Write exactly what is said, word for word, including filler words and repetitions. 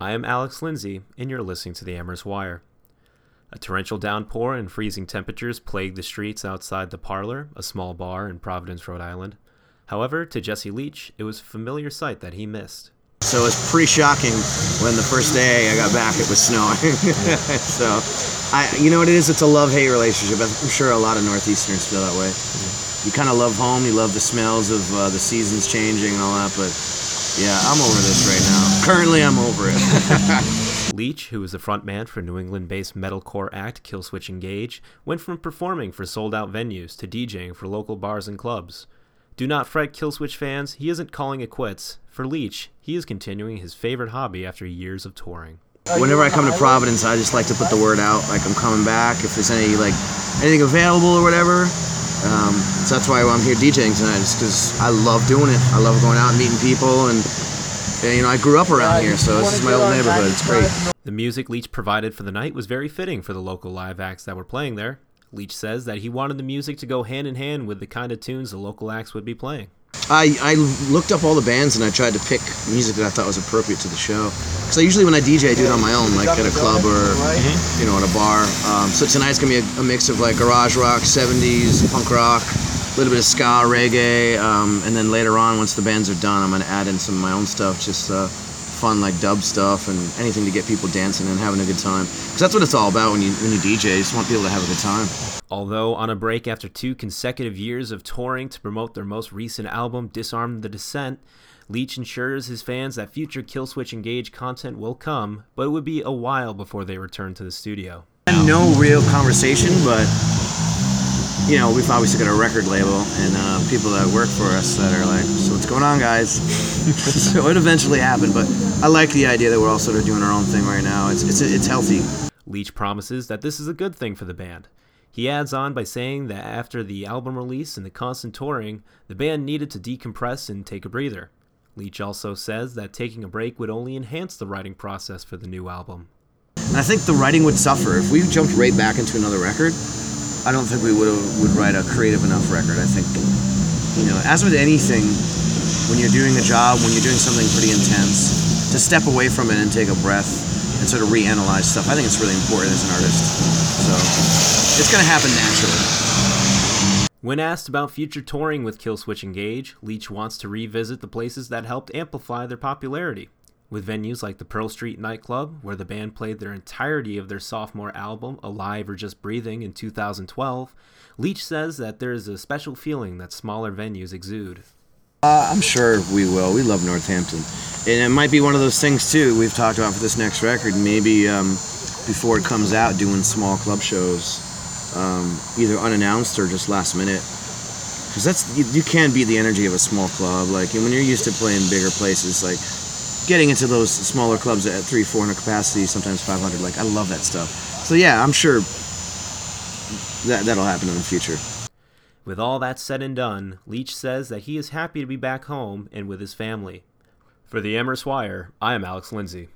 I am Alex Lindsay, and you're listening to the Amherst Wire. A torrential downpour and freezing temperatures plagued the streets outside the Parlor, a small bar in Providence, Rhode Island. However, to Jesse Leach, it was a familiar sight that he missed. So it was pretty shocking when the first day I got back it was snowing. So, I, you know what it is? It's a love-hate relationship. I'm sure a lot of Northeasterners feel that way. Mm-hmm. You kind of love home, you love the smells of uh, the seasons changing and all that, but yeah, I'm over this right now. Currently, I'm over it. Leach, who is the frontman for New England-based metalcore act Killswitch Engage, went from performing for sold-out venues to DJing for local bars and clubs. Do not fret, Killswitch fans, he isn't calling it quits. For Leach, he is continuing his favorite hobby after years of touring. Whenever I come to Providence, I just like to put the word out, like I'm coming back, if there's any, like, anything available or whatever. Um, so that's why I'm here DJing tonight, just because I love doing it. I love going out and meeting people, and, and you know, I grew up around here, so this is my old neighborhood. It's great. The music Leach provided for the night was very fitting for the local live acts that were playing there. Leach says that he wanted the music to go hand in hand with the kind of tunes the local acts would be playing. I, I looked up all the bands and I tried to pick music that I thought was appropriate to the show. Because I usually when I D J I do it on my own, like at a club or mm-hmm. you know at a bar. Um, so tonight's gonna be a, a mix of like garage rock, seventies, punk rock, a little bit of ska, reggae, um, and then later on once the bands are done, I'm gonna add in some of my own stuff, just uh, fun like dub stuff and anything to get people dancing and having a good time. Because that's what it's all about when you when you D J. You just want people to have a good time. Although on a break after two consecutive years of touring to promote their most recent album, Disarm the Descent, Leach ensures his fans that future Killswitch Engage content will come, but it would be a while before they return to the studio. No real conversation, but you know, we've obviously got a record label and uh, people that work for us that are like, so what's going on, guys? So it eventually happened, but I like the idea that we're all sort of doing our own thing right now. It's it's it's healthy. Leach promises that this is a good thing for the band. He adds on by saying that after the album release and the constant touring, the band needed to decompress and take a breather. Leach also says that taking a break would only enhance the writing process for the new album. And I think the writing would suffer. If we jumped right back into another record, I don't think we would would write a creative enough record. I think, you know, as with anything, when you're doing a job, when you're doing something pretty intense, to step away from it and take a breath and sort of reanalyze stuff, I think it's really important as an artist. So it's going to happen naturally. When asked about future touring with Killswitch Engage, Leach wants to revisit the places that helped amplify their popularity. With venues like the Pearl Street nightclub, where the band played their entirety of their sophomore album, Alive or Just Breathing, in two thousand twelve, Leach says that there is a special feeling that smaller venues exude. Uh, I'm sure we will. We love Northampton. And it might be one of those things, too, we've talked about for this next record, maybe um, before it comes out, doing small club shows. Um, either unannounced or just last minute, because that's you, you can beat the energy of a small club. Like when you're used to playing bigger places, like getting into those smaller clubs at three, four hundred capacity, sometimes five hundred. Like I love that stuff. So yeah, I'm sure that that'll happen in the future. With all that said and done, Leach says that he is happy to be back home and with his family. For the Amherst Wire, I am Alex Lindsay.